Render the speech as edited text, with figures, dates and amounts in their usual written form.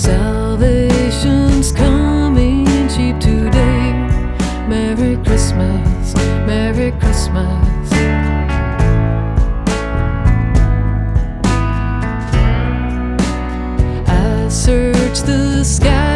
Salvation's coming cheap today. Merry Christmas, Merry Christmas. I search the sky